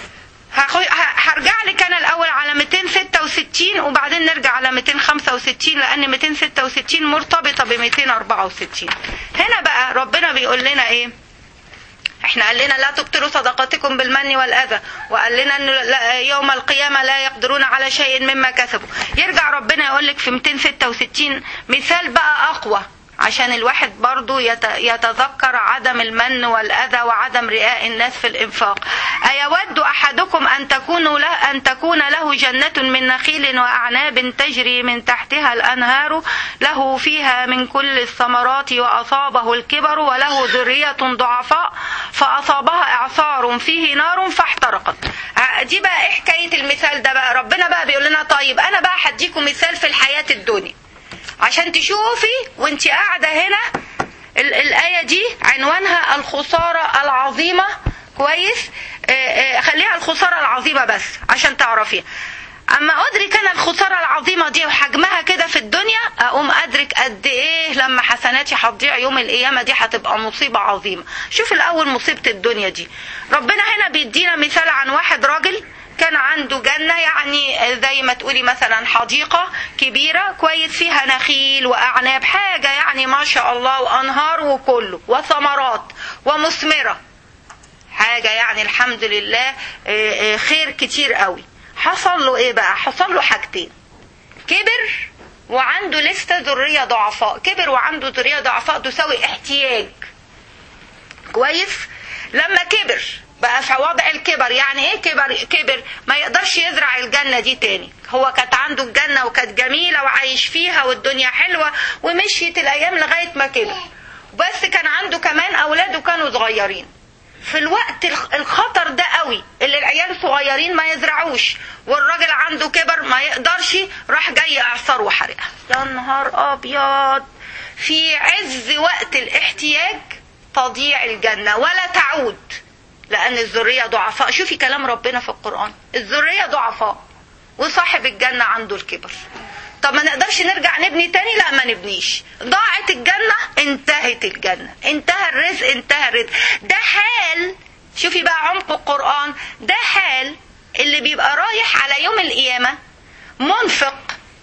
Speaker 1: هرجع لك انا الاول على مئتين وستة وستين وبعدين نرجع على مئتين وخمسة وستين، لان مئتين وستة وستين مرتبطة ب مئتين وأربعة وستين. هنا بقى ربنا بيقول لنا ايه؟ احنا قال لنا لا تبطلوا صدقاتكم بالمن والاذى، وقال لنا ان يوم القيامة لا يقدرون على شيء مما كسبوا. يرجع ربنا يقول لك في مئتين وستة وستين مثال بقى اقوى، عشان الواحد برضو يتذكر عدم المن والأذى وعدم رئاء الناس في الإنفاق. أيود أحدكم أن تكون له, أن تكون له جنة من نخيل وأعناب تجري من تحتها الأنهار له فيها من كل الثمرات وأصابه الكبر وله ذرية ضعفاء فأصابها إعصار فيه نار فاحترقت. دي بقى إيه حكاية المثال ده بقى؟ ربنا بقى بيقول لنا طيب أنا بقى هديكم مثال في الحياة الدنيا عشان تشوفي وانت قاعدة هنا. الآية دي عنوانها الخسارة العظيمة. كويس؟ آآ آآ خليها الخسارة العظيمة بس عشان تعرفيها. اما ادرك انا الخسارة العظيمة دي وحجمها كده في الدنيا، اقوم ادرك قد ايه لما حسناتي هتضيع يوم القيامة دي هتبقى مصيبة عظيمة. شوف الاول مصيبة الدنيا دي. ربنا هنا بيدينا مثال عن واحد راجل كان عنده جنة، يعني زي ما تقولي مثلا حديقة كبيرة كويس فيها نخيل وأعناب، حاجة يعني ما شاء الله، وأنهار وكله وثمرات ومثمرة، حاجة يعني الحمد لله خير كتير قوي. حصل له ايه بقى؟ حصل له حاجتين. كبر وعنده لسه ذرية ضعفاء. كبر وعنده ذرية ضعفاء تساوي احتياج. كويس؟ لما كبر بقى في وضع الكبر، يعني ايه كبر؟ كبر ما يقدرش يزرع الجنة دي تاني. هو كانت عنده الجنة وكانت جميلة وعايش فيها والدنيا حلوة ومشيت الايام لغاية ما كبر، بس كان عنده كمان اولاده كانوا صغيرين. في الوقت الخطر ده قوي اللي العيال صغيرين ما يزرعوش والراجل عنده كبر ما يقدرش، راح جاي اعصار وحرقها. يا نهار ابيض! في عز وقت الاحتياج تضيع الجنة ولا تعود، لأن الذرية ضعفاء. شوفي كلام ربنا في القرآن، الذرية ضعفاء وصاحب الجنة عنده الكبر. طب ما نقدرش نرجع نبني تاني؟ لا ما نبنيش. ضاعت الجنة، انتهت الجنة، انتهى الرزق، انتهى الرزق. ده حال، شوفي بقى عمق القرآن، ده حال اللي بيبقى رايح على يوم القيامة منفق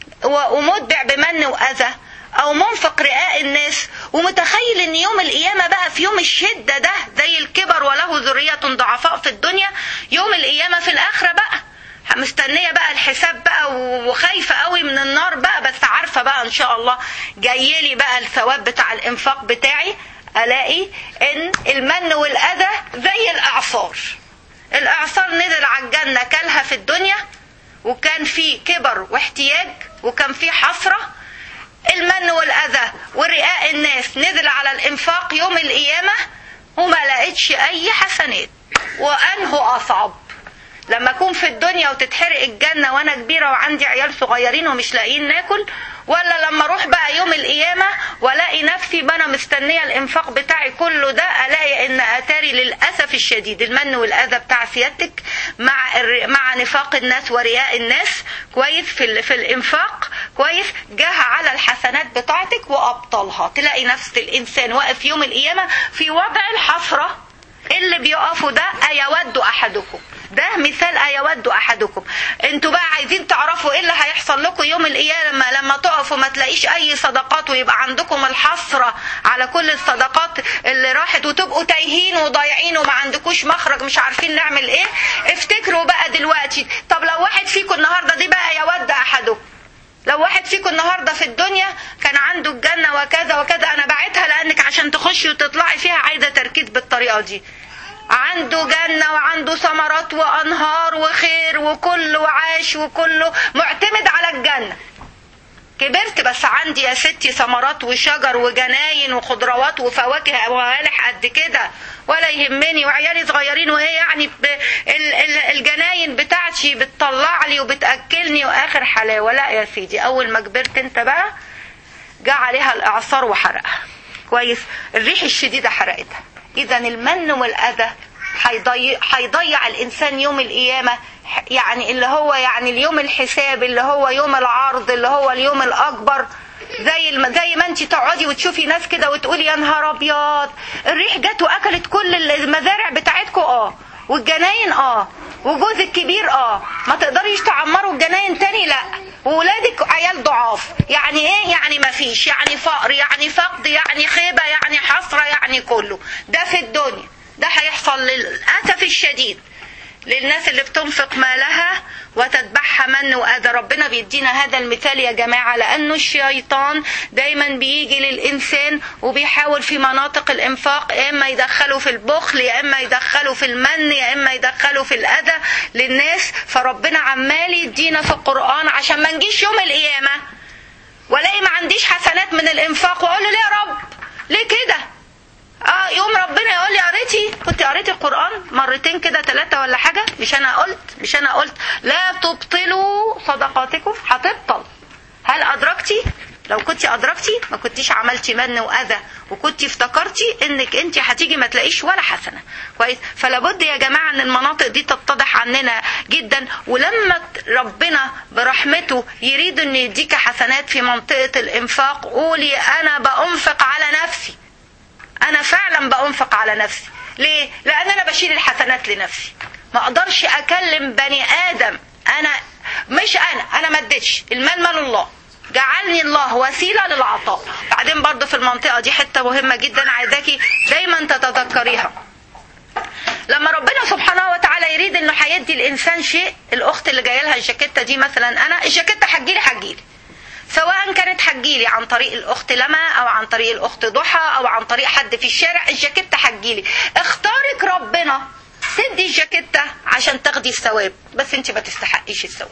Speaker 1: ومتبع بمن وأذى، او منفق رئاء الناس، ومتخيل ان يوم القيامة بقى في يوم الشدة ده زي الكبر وله ذرية ضعفاء في الدنيا، يوم القيامة في الاخرة بقى مستنية بقى الحساب بقى وخايفة قوي من النار بقى، بس عارفة بقى ان شاء الله جايلي بقى الثواب بتاع الانفاق بتاعي. الاقي ان المن والاذى زي الاعصار. الاعصار نزل على الجنة كلها في الدنيا، وكان في كبر واحتياج وكان في حسرة. المن والأذى ورئاء الناس نزل على الإنفاق يوم القيامة وما لقيتش أي حسنات. وأنه أصعب لما أكون في الدنيا وتتحرق الجنة وأنا كبيرة وعندي عيال صغيرين ومش لاقيين ناكل، ولا لما أروح بقى يوم القيامة ولاقي نفسي بنا مستنية الإنفاق بتاعي كله ده، ألاقي إن أتاري للأسف الشديد المن والأذى بتاع سيادتك مع مع نفاق الناس ورياء الناس كويس في في الإنفاق كويس جاه على الحسنات بتاعتك وأبطلها. تلاقي نفس الإنسان واقف يوم القيامة في وضع الحسرة اللي بيقفوا ده أيود أحدكم، ده مثال أيود أحدكم. انتوا بقى عايزين تعرفوا ايه اللي هيحصل لكم يوم القيامة لما تقفوا ما تلاقيش اي صدقات ويبقى عندكم الحسرة على كل الصدقات اللي راحت وتبقوا تايهين وضايعين وما عندكوش مخرج مش عارفين نعمل ايه. افتكروا بقى دلوقتي، طب لو واحد فيكم النهاردة دي بقى يود أحدكم، لو واحد فيكم النهاردة في الدنيا كان عنده الجنة وكذا وكذا، انا بعتها لانك عشان تخشي وتطلعي فيها عايزة تركيز بالطريقة دي، عنده جنة وعنده ثمرات وأنهار وخير وكله وعاش وكله معتمد على الجنة. كبرت بس عندي يا ستي ثمرات وشجر وجناين وخضروات وفواكه وموالح قد كده ولا يهمني، وعيالي صغيرين وهي يعني الجناين بتاعتي بتطلع لي وبتأكلني وآخر حلاوة. لا يا سيدي، أول ما كبرت انت بقى جاء عليها الإعصار وحرقها كويس، الريح الشديدة حرقتها. إذا المن والأذى هيضيع هيضيع الإنسان يوم القيامة، يعني اللي هو يعني اليوم الحساب اللي هو يوم العرض اللي هو اليوم الأكبر. زي الم... زي ما انت تقعدي وتشوفي ناس كده وتقولي يا نهار أبيض الريح جت وأكلت كل المزارع بتاعتكم اه والجناين اه وجوز الكبير اه ما تقدريش تعمروا الجناين تاني لا، وولادك عيال ضعاف، يعني ايه يعني ما فيش، يعني فقر يعني فقد يعني خيبة يعني حسرة يعني كله ده في الدنيا. ده هيحصل للأسف الشديد للناس اللي بتنفق مالها وتتبعها من وأذى. ربنا بيدينا هذا المثال يا جماعة لأنه الشيطان دايما بيجي للإنسان وبيحاول في مناطق الإنفاق يا إما يدخله في البخل يا إما يدخله في المن يا إما يدخله في الأذى للناس. فربنا عمال يدينا في القرآن عشان ما نجيش يوم القيامة ولاقي ما عنديش حسنات من الإنفاق وأقول له ليه يا رب ليه كده؟ اه يوم ربنا يقول لي قريتي كنت قريتي القرآن مرتين كده ثلاثة ولا حاجة، مش انا قلت مش انا قلت لا تبطلوا صدقاتكم، هتبطل. هل ادركتي؟ لو كنت ادركتي ما كنتيش عملتي من واذى وكنتي افتكرتي انك انت هتيجي ما تلاقيش ولا حسنة كويس. فلا بد يا جماعة ان المناطق دي تتضح عننا جدا، ولما ربنا برحمته يريد ان يديك حسنات في منطقة الانفاق قولي انا بأنفق على نفسي، انا فعلا بأنفق على نفسي. ليه؟ لان انا بشيل الحسنات لنفسي، ما اقدرش اكلم بني ادم انا مش انا انا ما اديتش المال مال الله، جعلني الله وسيله للعطاء. بعدين برضه في المنطقه دي حته مهمه جدا عايزاكي دايما تتذكريها، لما ربنا سبحانه وتعالى يريد انه هيدي الانسان شيء. الاخت اللي جايه لها الجاكيته دي مثلا، انا الجاكيته هتجيلي هتجيلي سواء كانت هتجيلي عن طريق الاخت لما او عن طريق الاخت ضحى او عن طريق حد في الشارع، الجاكيته هتجيلي. اختارك ربنا تدي الجاكيته عشان تاخدي الثواب، بس انت ما تستحقيش الثواب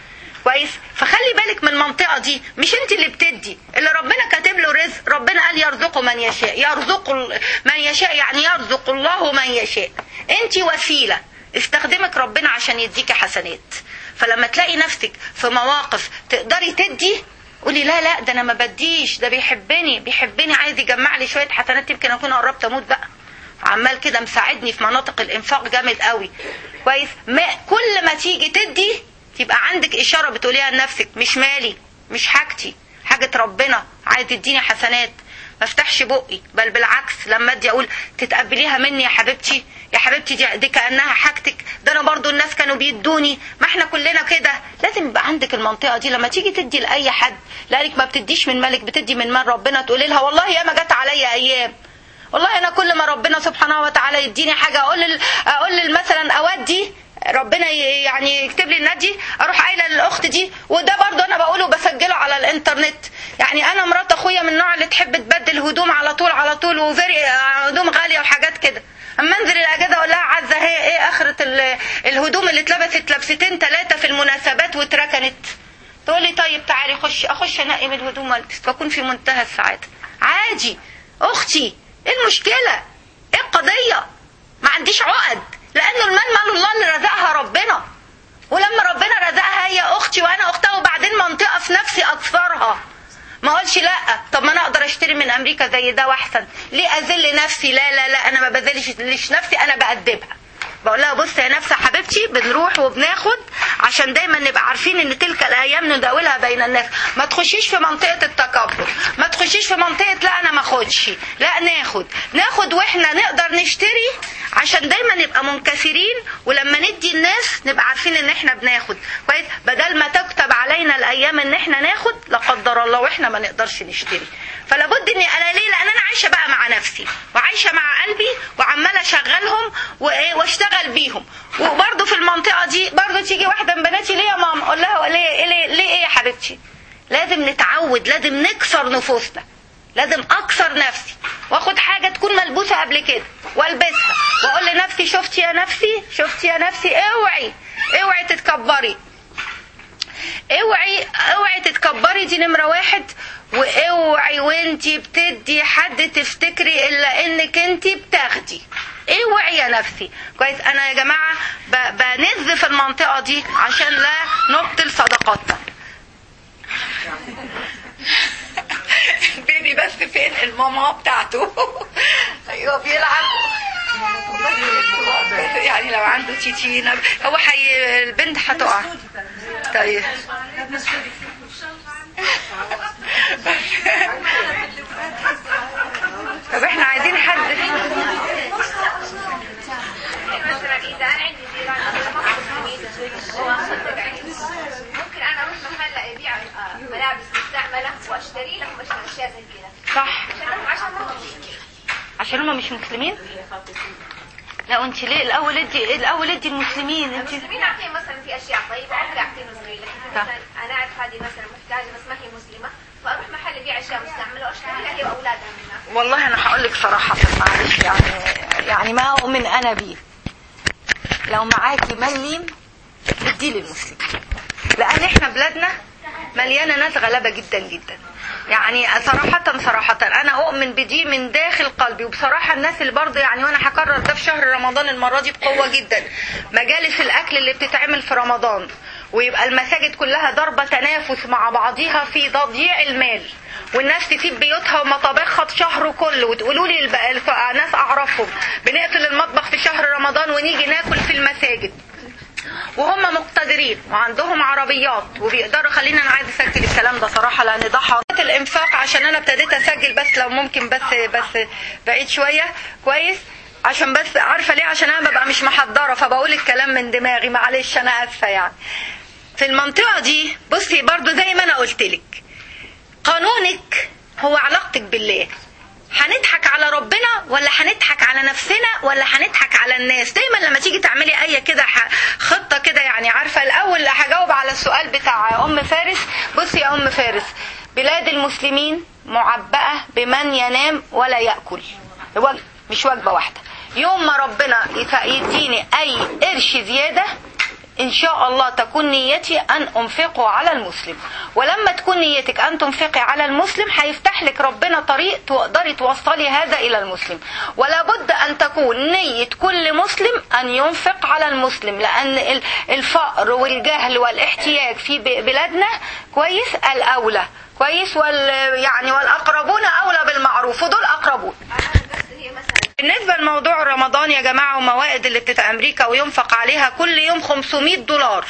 Speaker 1: كويس. فخلي بالك من المنطقه دي، مش انت اللي بتدي، اللي ربنا كاتب له رزق. ربنا قال يرزق من يشاء، يرزق من يشاء يعني يرزق الله من يشاء. انت وسيله استخدمك ربنا عشان يديك حسنات. فلما تلاقي نفسك في مواقف تقدري تدي قولي لا لا ده انا ما بديش، ده بيحبني بيحبني عايز يجمع لي شويه حسنات، يمكن اكون قربت اموت بقى عمال كده مساعدني في مناطق الانفاق جامد قوي كويس. ما كل ما تيجي تدي تبقى عندك اشاره بتقوليها لنفسك مش مالي مش حاجتي، حاجه ربنا عايز يديني حسنات. ما افتحش بقي، بل بالعكس لما ادي اقول تتقبليها مني يا حبيبتي يا حبيبتي دي, دي كانها حاجتك، ده انا برضو الناس كانوا بيدوني، ما احنا كلنا كده. لازم يبقى عندك المنطقه دي لما تيجي تدي لاي حد، لانك ما بتديش من مالك بتدي من مال ربنا. تقولي لها والله يا ما جت عليا ايام والله انا كل ما ربنا سبحانه وتعالى يديني حاجه اقول اقول مثلا اودي ربنا يعني يكتب لي النادي اروح قايله للاخت دي. وده برضو انا بقوله بسجله على الانترنت. يعني انا مرات اخويا من النوع اللي تحب تبدل هدوم على طول على طول وفري هدوم غاليه وحاجات كده. اما انزل الاجازه اقول لها عزه هي ايه اخره الهدوم اللي اتلبست لبستين ثلاثه في المناسبات واتركنت. تقول لي طيب تعالي خش اخش انقي من الهدوم والبس، بكون في منتهى السعاده. عادي اختي، ايه المشكله؟ ايه القضيه؟ ما عنديش عقد، لانه المال مال الله اللي رزقها ربنا. ولما ربنا رزقها هي اختي وانا اختها، وبعدين منطقه في نفسي اكثرها. ما اقولش لا طب ما انا اقدر اشتري من امريكا زي ده واحسن، ليه اذل نفسي؟ لا لا لا انا ما بذلش نفسي، انا بأدبها. بقول لها بص يا نفسي حبيبتي بنروح وبناخد عشان دايما نبقى عارفين ان تلك الايام نداولها بين الناس. ما تخشيش في منطقه التكبر، ما تخشيش في منطقه لا انا ما اخدش، لا ناخد ناخد واحنا نقدر نشتري عشان عشان دايما نبقى منكسرين، ولما ندي الناس نبقى عارفين ان احنا بناخد كويس، بدل ما تكتب علينا الايام ان احنا ناخد لا قدر الله واحنا ما نقدرش نشتري. فلابد اني انا ليه، لان انا عايشه بقى مع نفسي وعايشه مع قلبي وعماله اشغلهم وايه واشتغل بيهم. وبرده في المنطقه دي برده تيجي واحده من بناتي ليه يا ماما، اقول لها ليه ليه ليه ايه يا حبيبتي؟ لازم نتعود، لازم نكسر نفوسنا، لازم اكسر نفسي واخد حاجه تكون ملبوسه قبل كده والبسها واقول لنفسي شفتي يا نفسي، شفتي يا نفسي، اوعي اوعي تتكبري، اوعي اوعي تتكبري، دي نمره واحد. واوعي وانتي بتدي حد تفتكري الا انك انتي بتاخدي، اوعي يا نفسي كويس. انا يا جماعه بنز في المنطقه دي عشان لا نبطل صدقاتنا. بيبي بس فين الماما بتاعته؟ ايوه بيلعب يعني لو عنده تيتينا هو حي البنت هتقع. طيب طب احنا عايزين حد
Speaker 3: مثلا اذا انا عندي جيران ممكن انا اروح محل ابيع ملابس مستعمله واشتري لهم اشياء زي كده.
Speaker 1: صح،
Speaker 3: عشان ما
Speaker 1: عشان هم مش مسلمين. لا وانت ليه الاول ادي الاول ادي المسلمين. انت
Speaker 3: المسلمين اعطيهم مثلا في اشياء طيبه ممكن اعطيهم صغيره، لكن انا اعرف هذه مثلا محتاجه بس ما هي مسلمه فاروح محل ابيع اشياء مستعمله واشتري لها هي واولادها منها.
Speaker 1: والله انا هقول لك صراحه معلش يعني يعني ما اؤمن انا بيه، لو معاكي مليم ادي للمسلم، لان احنا بلادنا مليانه ناس غلابه جدا جدا. يعني صراحة صراحة أنا أؤمن بدي من داخل قلبي. وبصراحة الناس اللي برضه يعني وأنا هكرر ده في شهر رمضان المرة دي بقوة جدا، مجالس الأكل اللي بتتعمل في رمضان ويبقى المساجد كلها ضربة تنافس مع بعضها في تضييع المال، والناس تسيب بيوتها ومطابخها شهر كله، وتقولوا لي ناس أعرفهم بنقفل المطبخ في شهر رمضان ونيجي ناكل في المساجد وهم مقتدرين وعندهم عربيات وبيقدروا. خلينا انا عايز اسجل الكلام ده صراحه لان ده حرام الانفاق، عشان انا ابتديت اسجل بس لو ممكن بس بس بعيد شويه كويس، عشان بس عارفه ليه، عشان انا ببقى مش محضره فبقول الكلام من دماغي، معلش انا اسفه. يعني في المنطقه دي بصي برضو زي ما انا قلت لك، قانونك هو علاقتك بالله. هنضحك على ربنا ولا هنضحك على نفسنا ولا هنضحك على الناس؟ دايما لما تيجي تعملي اي كده خطه كده، يعني عارفه الاول هجاوب على السؤال بتاع ام فارس. بصي يا ام فارس، بلاد المسلمين معبأة بمن ينام ولا يأكل، مش وجبه واحده. يوم ما ربنا يديني اي قرش زياده إن شاء الله تكون نيتي أن أنفقه على المسلم، ولما تكون نيتك أن تنفقي على المسلم هيفتح لك ربنا طريق تقدري توصلي هذا إلى المسلم. ولا بد أن تكون نية كل مسلم أن ينفق على المسلم، لأن الفقر والجهل والاحتياج في بلادنا كويس الأولى كويس وال يعني والأقربون أولى بالمعروف، ودول أقربون. بالنسبة لموضوع رمضان يا جماعة وموائد اللي بتاعت أمريكا وينفق عليها كل يوم خمسمائة دولار،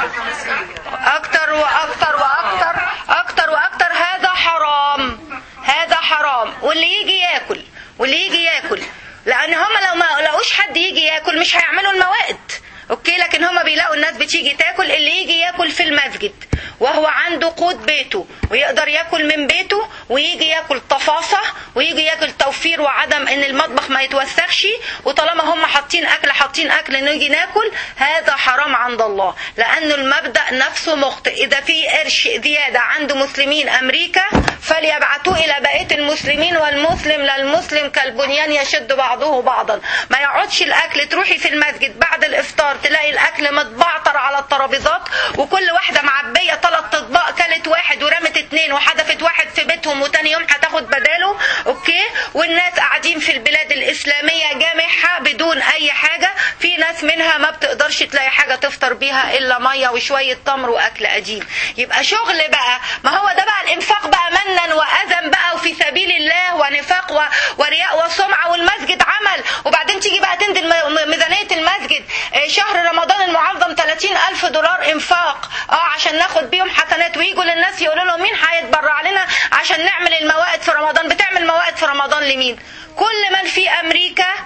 Speaker 1: أكتر وأكتر وأكتر أكتر وأكتر، هذا حرام، هذا حرام. واللي يجي ياكل واللي يجي ياكل لأن هم لو ما لقوش حد يجي ياكل مش هيعملوا الموائد، اوكي، لكن هم بيلاقوا الناس بتيجي تاكل. اللي يجي ياكل في المسجد وهو عنده قوت بيته ويقدر ياكل من بيته ويجي ياكل طفاصة ويجي ياكل توفير وعدم ان المطبخ ما يتوسخش، وطالما هم حاطين اكل حاطين اكل نيجي ناكل، هذا حرام عند الله، لانه المبدأ نفسه مخطئ. اذا في قرش زيادة عند مسلمين امريكا فليبعتوه الى بقية المسلمين، والمسلم للمسلم كالبنيان يشد بعضه بعضا. ما يقعدش الاكل، تروحي في المسجد بعد الافطار تلاقي الاكل متبعتر على الترابيزات وكل واحده معبيه ثلاث اطباق، كلت واحد ورمت اتنين وحدفت واحد في بيتهم وتاني يوم هتاخد بداله، اوكي. والناس قاعدين في البلاد الاسلاميه جامحه بدون اي حاجه، في ناس منها ما بتقدرش تلاقي حاجه تفطر بيها الا ميه وشويه تمر واكل قديم. يبقى شغل بقى، ما هو ده بقى الانفاق بقى منا واذى بقى وفي سبيل الله ونفاق ورياء وسمعه، والمسجد عمل. وبعدين تيجي بقى تنزل ميزانيه المسجد شهر رمضان المعظم ثلاثين ألف دولار انفاق اه عشان ناخد بيهم حسنات، ويجوا للناس يقولوا لهم مين هيتبرع لنا عشان نعمل الموائد في رمضان؟ بتعمل موائد في رمضان لمين؟ كل من في امريكا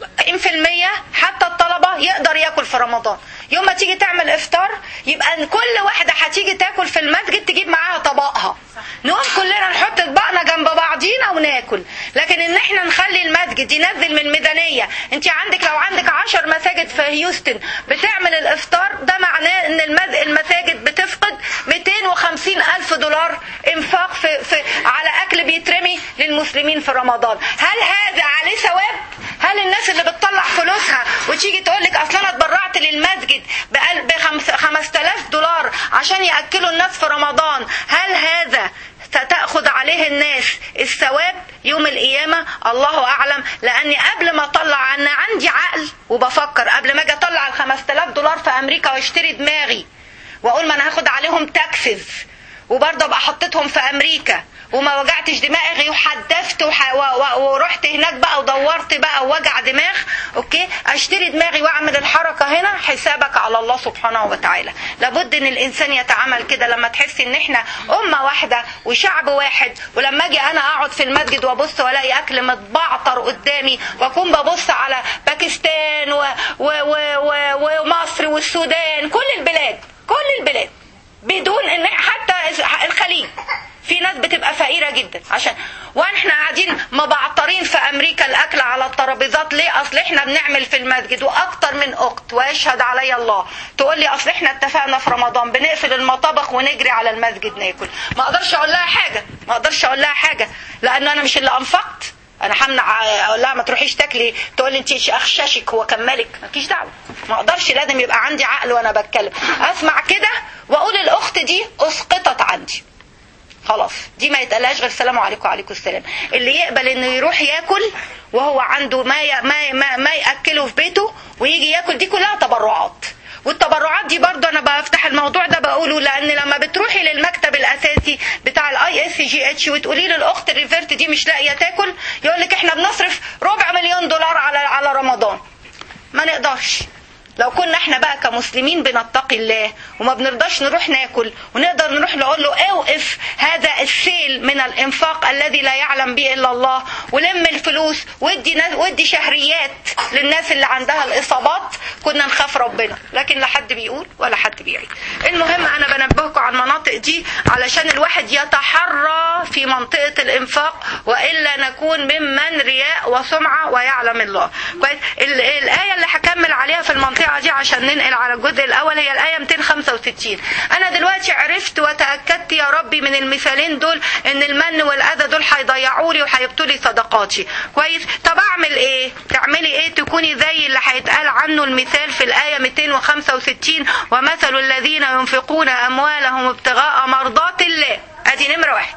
Speaker 1: تسعين في المية حتى الطلبة يقدر ياكل في رمضان. يوم ما تيجي تعمل افطار يبقى كل واحدة هتيجي تاكل في المسجد تجيب معاها طبقها، نقوم كلنا نحط طبقنا جنب بعضينا وناكل. لكن ان احنا نخلي المسجد ينزل من الميزانية، انت عندك لو عندك عشر مساجد في هيوستن بتعمل الافطار، ده معناه ان المساجد بتفقد مئتين وخمسين الف دولار انفاق في, في على اكل بيترمي للمسلمين في رمضان. هل هذا عليه ثواب؟ هل الناس اللي بتطلع فلوسها وتيجي تقول لك اصل انا اتبرعت للمسجد ب خمسة آلاف دولار عشان ياكلوا الناس في رمضان، هل هذا ستأخذ عليه الناس الثواب يوم القيامة؟ الله أعلم. لأني قبل ما أطلع أنا عندي عقل وبفكر، قبل ما أجي أطلع الخمسة آلاف دولار في أمريكا واشتري دماغي وأقول ما أنا هاخد عليهم تاكسز وبرضه أبقى حطيتهم في أمريكا وما وجعتش دماغي وحدفت وح... و... ورحت هناك بقى ودورت بقى ووجع دماغ، اوكي، اشتري دماغي واعمل الحركة هنا، حسابك على الله سبحانه وتعالى. لابد ان الانسان يتعامل كده. لما تحس ان احنا امة واحدة وشعب واحد، ولما اجي انا اقعد في المسجد وابص والاقي اكل متبعتر قدامي واكون ببص على باكستان و... و... و... و... ومصر والسودان، كل البلاد كل البلاد بدون ان حتى الخليج في ناس بتبقى فقيرة جدا، عشان واحنا قاعدين مبعطرين في امريكا الاكل على الترابيزات. ليه؟ اصل احنا بنعمل في المسجد. واكتر من اخت ويشهد علي الله تقول لي اصل احنا اتفقنا في رمضان بنقفل المطابخ ونجري على المسجد ناكل. ما اقدرش اقول لها حاجة، ما اقدرش اقول لها حاجة لان انا مش اللي انفقت. انا همنع اقول لها ما تروحيش تاكلي، تقول لي انت اخشاشك هو كمالك، مالكيش دعوه. ما اقدرش، لازم يبقى عندي عقل وانا بتكلم، اسمع كده واقول الاخت دي اسقطت عندي، خلاص دي ما يتقالهاش غير السلام عليكم وعليكم السلام. اللي يقبل انه يروح ياكل وهو عنده ما ي... ما ما, ما ياكله في بيته ويجي ياكل، دي كلها تبرعات. والتبرعات دي برضه انا بفتح الموضوع ده بقوله لان لما بتروحي للمكتب الاساسي بتاع الاي اس جي اتش وتقولي له الاخت الريفيرت دي مش لاقيه تاكل، يقول لك احنا بنصرف ربع مليون دولار على على رمضان. ما نقدرش. لو كنا احنا بقى كمسلمين بنتقي الله وما بنرضاش نروح ناكل ونقدر نروح نقول له اوقف هذا السيل من الانفاق الذي لا يعلم به الا الله، ولم الفلوس ودي ودي شهريات للناس اللي عندها الاصابات، كنا نخاف ربنا. لكن لا حد بيقول ولا حد بيعيد. المهم انا بنبهكم على المناطق دي علشان الواحد يتحرى في منطقة الانفاق، والا نكون ممن رياء وسمعة ويعلم الله. كويس. الايه اللي هكمل عليها في المنطقة دي عشان ننقل على الجزء الاول هي الايه مئتين وخمسة وستين. انا دلوقتي عرفت وتاكدت يا ربي من المثالين دول ان المن والاذى دول هيضيعوا لي وهيبطوا لي صدقاتي. كويس. طب اعمل ايه؟ تعملي ايه تكوني زي اللي هيتقال عنه المثال في الايه مئتين وخمسة وستين؟ ومثل الذين ينفقون اموالهم ابتغاء مرضات الله. ادي نمره واحد،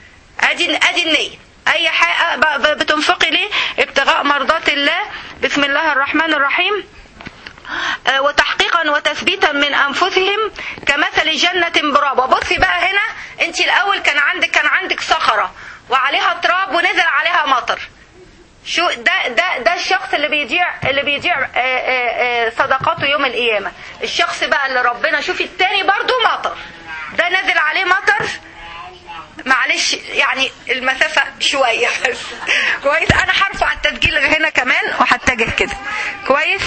Speaker 1: ادي ادي النيه. اي حاجه بتنفقي ليه؟ ابتغاء مرضات الله. بسم الله الرحمن الرحيم. وتحقيقا وتثبيتا من انفسهم كمثل جنة برابة. بصي بقى هنا، انت الاول كان عندك كان عندك صخرة وعليها تراب ونزل عليها مطر. شو ده ده ده الشخص اللي بيضيع اللي بيضيع صدقاته يوم القيامة. الشخص بقى اللي ربنا، شوفي التاني برضو مطر، ده نزل عليه مطر، معلش يعني المسافة شوية بس. كويس. انا هرفع التسجيل هنا كمان وهتجه كده. كويس.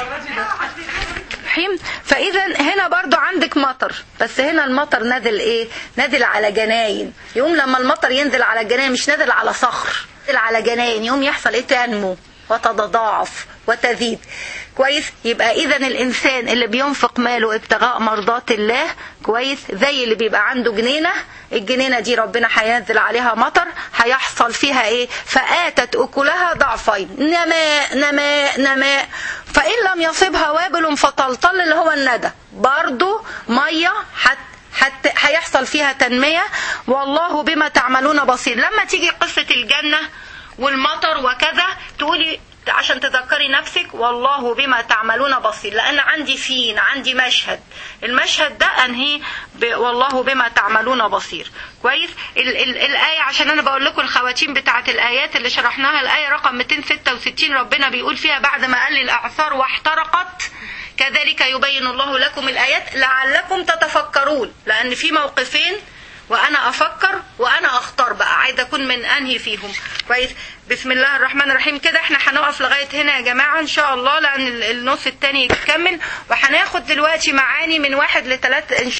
Speaker 1: فاذا هنا برضو عندك مطر، بس هنا المطر نازل ايه؟ نازل على جناين. يوم لما المطر ينزل على الجناين مش نازل على صخر، نازل على جناين، يوم يحصل ايه؟ تنمو وتتضاعف وتزيد. كويس. يبقى اذا الانسان اللي بينفق ماله ابتغاء مرضات الله، كويس، زي اللي بيبقى عنده جنينة، الجنينة دي ربنا هينزل عليها مطر، هيحصل فيها ايه؟ فآتت اكلها ضعفين، نماء نماء نماء، فإن لم يصبها وابل فطلطل اللي هو الندى، برضو مية حتى حتى هيحصل فيها تنمية. والله بما تعملون بصير. لما تيجي قصة الجنة والمطر وكذا تقولي عشان تذكري نفسك والله بما تعملون بصير، لأن عندي سين، عندي مشهد، المشهد ده أنهي والله بما تعملون بصير. كويس. ال ال الآية عشان أنا بقول لكم الخواتيم بتاعت الآيات اللي شرحناها، الآية رقم مئتين وستة وستين ربنا بيقول فيها بعد ما قال الأعصار واحترقت كذلك يبين الله لكم الآيات لعلكم تتفكرون، لأن في موقفين وانا افكر وانا اختار بقى عايزه اكون من انهي فيهم. كويس. بسم الله الرحمن الرحيم. كده احنا هنقف لغايه هنا يا جماعه ان شاء الله، لان النص التاني يكمل، وهناخد دلوقتي معاني من واحد لثلاث